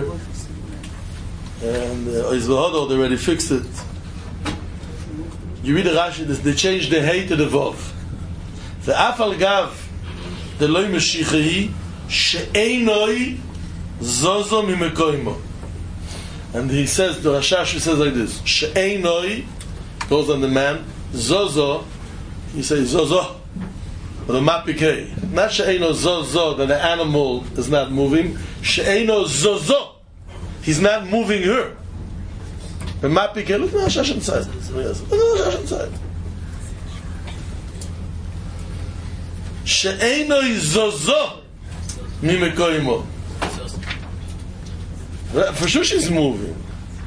And Izvahado they already fixed it. You read the Rashi, they changed the hey to the vav. The afal gav the loy meshichehi she'enoi zozo mimekoimo. And he says, the Rashash says like this, she'enoi goes on the man, zozo, he says zozo, with a mapikei. Not she'eno zozo, that the animal is not moving. She'eno zozo, he's not moving her. The mapikei, look at the Rashash inside. Look at the Rashash inside. She'eno zozo mimekoimo. For sure she's moving.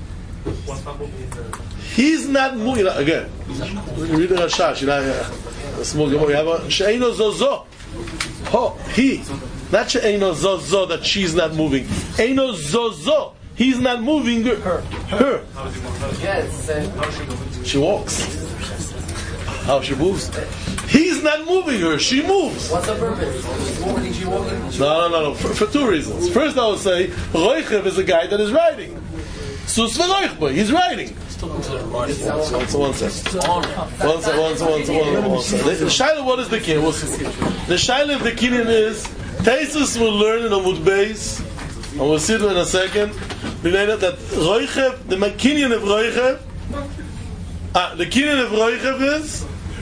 He's not moving. Again, read the Rashash. A small Gemara. You have a she'eino zozo. He, not she'eino zozo that she's not moving. Eino zozo. He's not moving her.
Yes.
She walks. How she moves? He's not moving her. She moves.
What's the purpose? She's walking.
No. For two reasons. First, I would say roichev is a guy that is riding. Sus v'roichba. He's riding. One second. The Shaila, what is the kin? The Shaila of the kinyan is Taisus will learn in Amud Beis, and we'll see it in a second. Related that roichev, the kinyan of roichev, the kinyan of roichev is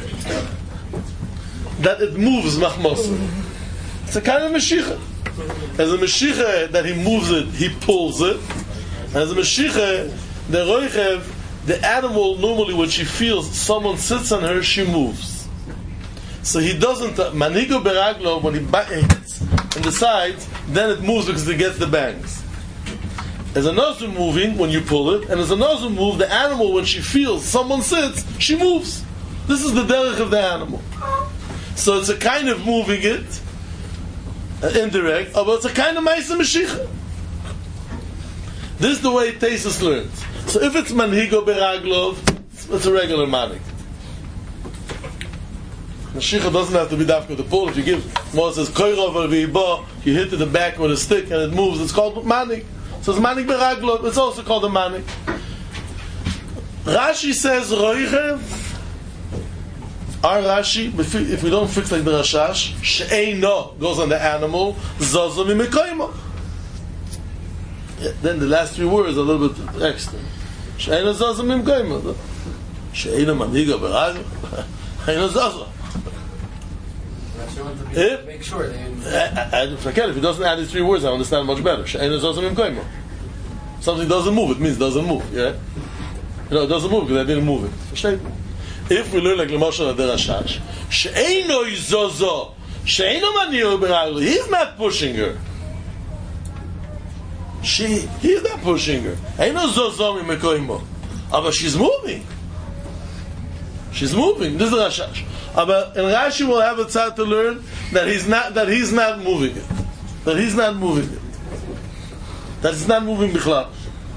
that it moves machmosa. It's a kind of meshicha. As a meshicha that he moves it, he pulls it. As a meshicha, the roichev, the animal normally when she feels someone sits on her, she moves. So he doesn't manigo beraglo when he hits in the sides, then it moves because it gets the bangs. As a nozu moving when you pull it, and as a nozu move, the animal when she feels someone sits, she moves. This is the derech of the animal. So it's a kind of moving it, indirect, but it's a kind of ma'aseh meshicha. This is the way Taisus learns. So if it's manhigo beraglov, it's a regular manik. Mashiach doesn't have to be dafka the pull. If you give, Moses says, Koirov v'yiba, you hit it the back with a stick and it moves, it's called manik. So it's manik beraglo, it's also called a manik. Rashi says, Roichev, our Rashi, if we don't fix like the Rashash, she'eino goes on the animal, zozo mimikoimo. Then the last three words are a little bit extra. She'eino zozo mimikoimo. She'eino maniga beraglo. She'eino zozo.
Make sure they
If he doesn't add these three words, I understand much better. She'eino zozo mimikoimo. Something doesn't move, it means it doesn't move. Yeah? It doesn't move because I didn't move it. If we learn like L'moshel Ader Rashash, she'eino zozo, she'eino maniga beraglo, he's not pushing her. He's not pushing her. Eino zozo mimikoimo. But she's moving. She's moving. This is Rashash. But in Rashi we'll have a tzad to learn that he's not moving it. That he's not moving it. That it's not moving bichlal.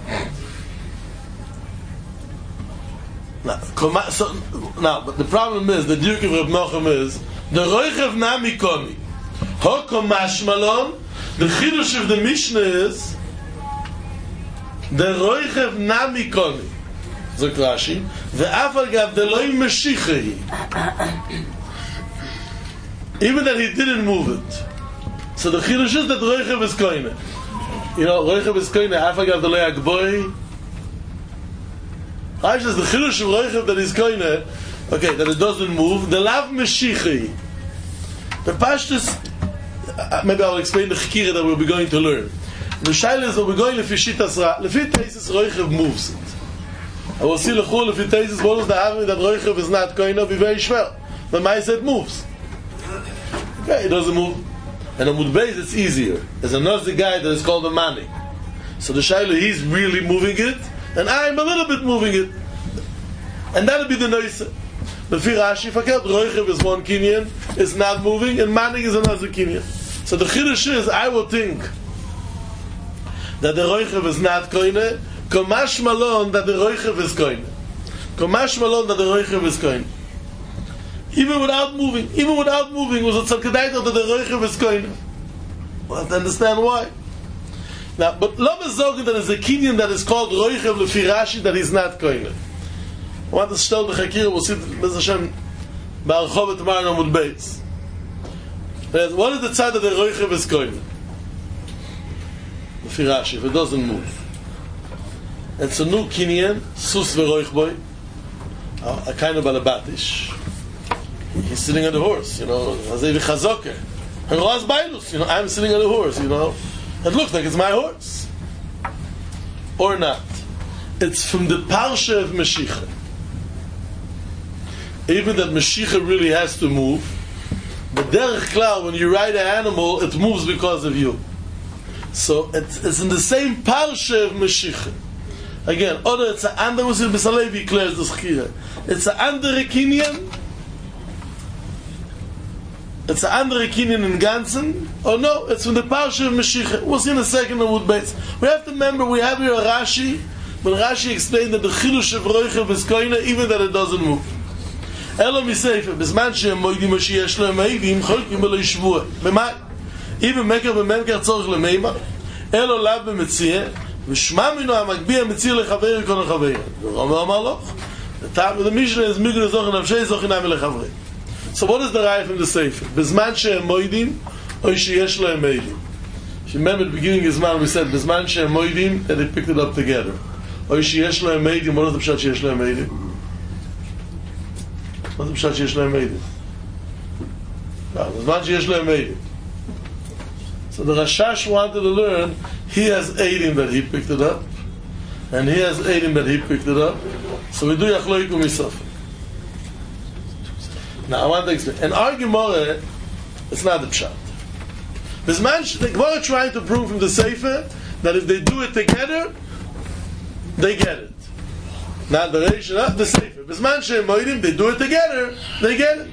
Now, but the problem is, the Dirk of Reb Nochem is, the Roichev Nami Komi. Hokom Mashmalon, the Chidush of the Mishnah is, the Roichev Nami Komi. Zok Rashi, ve'af agav deloi meshichehi. Even that he didn't move it. So the Chidush is that Roichev is koine. Roichev is koine, af agav deloi agboi. Rashi says the Chidush of Roichev that is koine, okay, that it doesn't move, the lav meshichehi. The Pashtus, maybe I'll explain the Chikira that we'll be going to learn. The Shaila is that we're going lefi Shitas Ra, lefi Teisis Roichev moves it. I will see lechul lefi Teisis what is the having that Roichev is not koine, be very shver. The Ma'aseh moves. Okay, it doesn't move. And on Mud Beis it's easier. There's another guy that is called a Mani. So the Shaila, he's really moving it, and I'm a little bit moving it. And that'll be the noise. The Rashi Faket, Roichev is one kinyan, is not moving, and Manik is another kinyan. So the Chiddush is, I would think that the Roichev is not koine, Komash Malon that the Roichev is koine. Komash Malon that the Roichev is koine. Even without moving, was it Tzadkedaita that the Roichev is koine. Well, I have to understand why. Now, but Lama Zogan that is a kinyan that is called Roichev Lefi Rashi that he's not koine. I want to stell the Chakir, we'll see Bez Hashem Ba'archov tomorrow on Mud Beis. What is the tzad that the Roichev is koine? Lefi Rashi, if it doesn't move. It's a new kinyan, Sus ve'Roich a kind of balabatish. He's sitting on the horse, Hazei v'chazoker. Heroaz bailus, I'm sitting on the horse, It looks like it's my horse. Or not. It's from the Parsha of Mashiach. Even that Mashiach really has to move, but derech klal, when you ride an animal, it moves because of you. So it's in the same Parsha of Mashiach. Again, oder it's an andere, was in Besalevi declares the Schira. It's an andere kinyan. It's an andere kinyan in Ganzen. Or no, it's from the Parsha of Mashiach. We'll see in a second on Wood Bates. We have to remember, we have here a Rashi, but Rashi explained that the Chidush of Roichev is koine, even that it doesn't move. Elo miseifer, bizman she'em moidim o sheyesh lo meidim, cholkim belo yishvua. B'mai? Even meker b'menker tzorich lemeima, elo lav b'metzieh, v'shma mino ha-magbiya metzieh lechaver yikon ha-chaver. Rama amar loch. The Mishnah is migre zoch nafshei zoch inami lechaver. So what is the raya from the Sefer? Bizman she'em moidim, o sheyesh lo meidim. If you remember at the beginning of Zman, we said, bizman she'em moidim, and they picked it up together. O sheyesh lo meidim, what is the pshat sheyesh lo meidim? What's the pshat sheyesh lo meidim? Bizman sheyesh lo meidim. So the Rashash wanted to learn, he has eidim that he picked it up, and he has eidim that he picked it up. So we do yachloiku misof. Now I want to explain. In our Gemara, it's not the pshat. The Gemara trying to prove from the Sefer that if they do it together, they get it. Not the Reish, not the Sefer. Bisman she'em moidim, they do it together, they get it.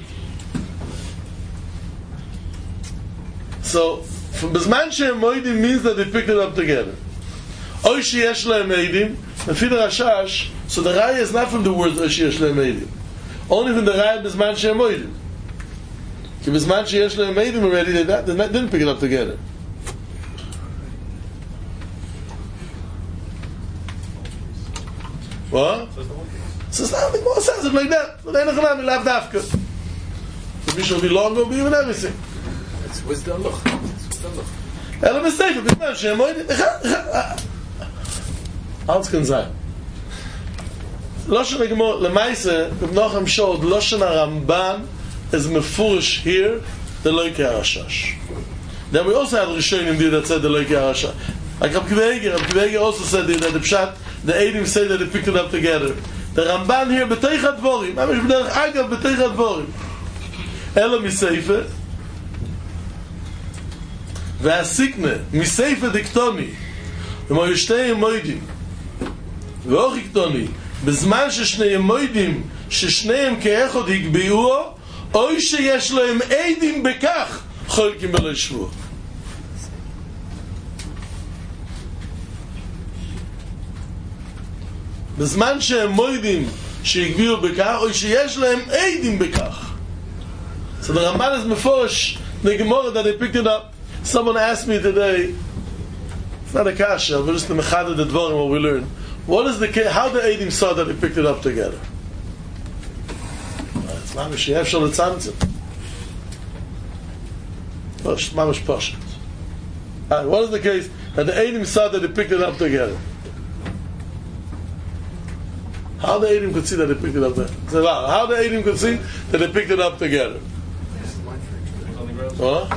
So, from Bisman she'em moidim means that they picked it up together. Oy sheyesh lehem eidim, and Fid Rashash, so the raya is not from the words Oy sheyesh lehem eidim. Only from the raya Bisman she'em moidim. Ki bisman sheyesh lehem eidim already, they didn't pick it up together. What? So it's not, the Gemara says it like that. The Reina Chanami lav dafka. The Mishnah will be long, will be even everything.
It's wisdom loch. It's wisdom loch.
Ela mistake, bisman sheyesh lehem eidim. Alles kann sein. Loshen HaGemor, Lemaise, Reb Nochem showed, Loshen HaRamban is mefurish here, the Loike HaRashash. Then we also have Rishonim there that said the Loike HaRashash. Like Reb Kveger also said there that the Pshat, the Eidim say that they picked it up together. The Ramban here, B'teich HaDvorim, Mamish B'derech Agav, B'teich HaDvorim. Ela Miseife, V'asikne, Miseife Diktoni, V'mo Yishtei Moidim, V'och Diktoni, בזמן ששניהם מוידים ששניהם כאחד הגביעו או שיש להם עדים בכך חולקים ולא ישבו בזמן שהם מוידים שהגביעו בכך או שיש להם עדים בכך. So the Ramban is meforish the Gemara that they picked it up. Someone asked me today, it's not a kasha, but just the mechad the dvarim what we learned. What is the case? How the Eidim saw that they picked it up together? It's mamish yev shel tzantzim. Mamish poshet. What is the case that the Eidim saw that they picked it up together? How the Eidim could see that they picked it up together? How the Eidim could see that they picked it up together? What?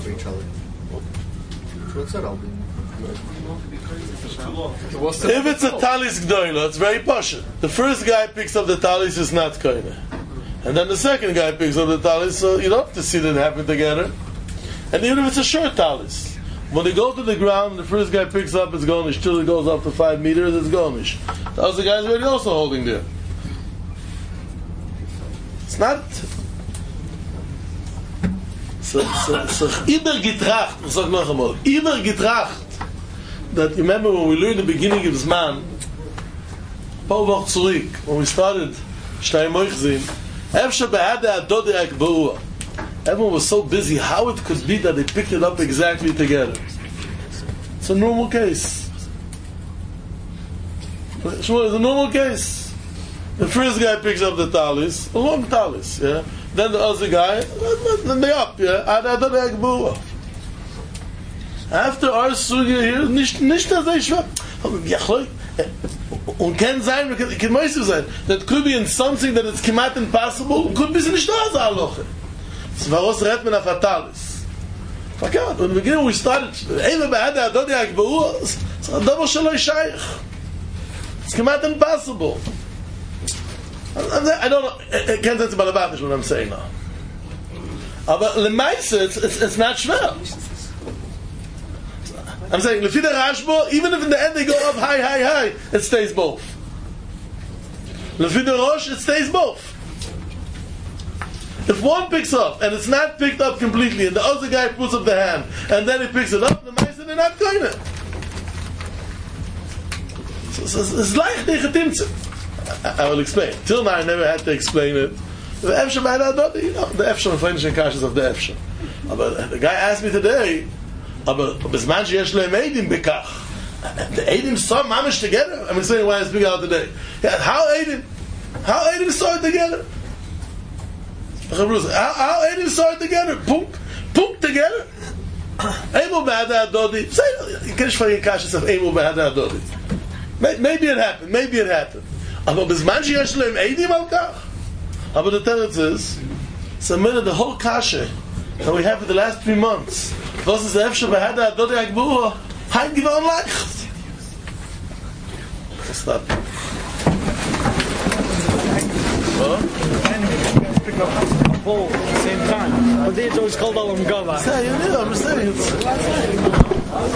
If it's a talis gdoila, it's very posh. The first guy picks up the talis is not koine, and then the second guy picks up the talis, so you don't have to see them happen together. And even if it's a short talis, when they go to the ground, the first guy picks up, it's gonish. Till it goes up to 5 meters, it's gonish. The other guy's already also holding there. It's not. So either getracht, ich sag noch einmal, either getracht. That you remember when we learned the beginning of Zman, paar Wochen zurück, when we started Shnei Moichzin, Efshe Behada Adode Akbua. Everyone was so busy how it could be that they picked it up exactly together. It's a normal case. It's a normal case. The first guy picks up the talis, a long talis, yeah. Then the other guy, then they up, yeah. Adode Akbua. After our sugya here, nicht as they schwab. Und can sein, can meistens sein. That could be in something that it's kimat impossible, could be nicht da as aloche. So varos redt man auf Atalis. Fakat, when we started, Eva Behada Adodi Akba'u, it's a double shaloi shaykh. It's kimat impossible. I don't know, I can't say about what I'm saying now. But lemaisa, it's not schwer. I'm saying, Lefi the Rashba, even if in the end they go up high, it stays both. Lefi the Rosh, it stays both. If one picks up, and it's not picked up completely, and the other guy puts up the hand, and then he picks it up, the mice they're not going to. So it's like I will explain. Till now I never had to explain it. The Efshem had that, you know, the Efshem, financial kashas of the Efshem. But the guy asked me today, aber bisman sheyesh lehem eidim bekach. The eidim saw mamish together. I'm saying why I speak out today. Yeah, how eidim saw it together? How eidim saw it together? Punk together. Emo behada adodi. Say you can't find kashas of emo behada adodi. Maybe it happened. Aber bisman sheyesh lehem eidim al kach. Aber the teretz is, submitted the whole kasha that we have for the last 3 months. Was ist der Efshe Behada Adodi Akbua? Heim geworden leicht. What's that?
Pick up a ball at the same time. But it's always called Olam Gava.
I'm saying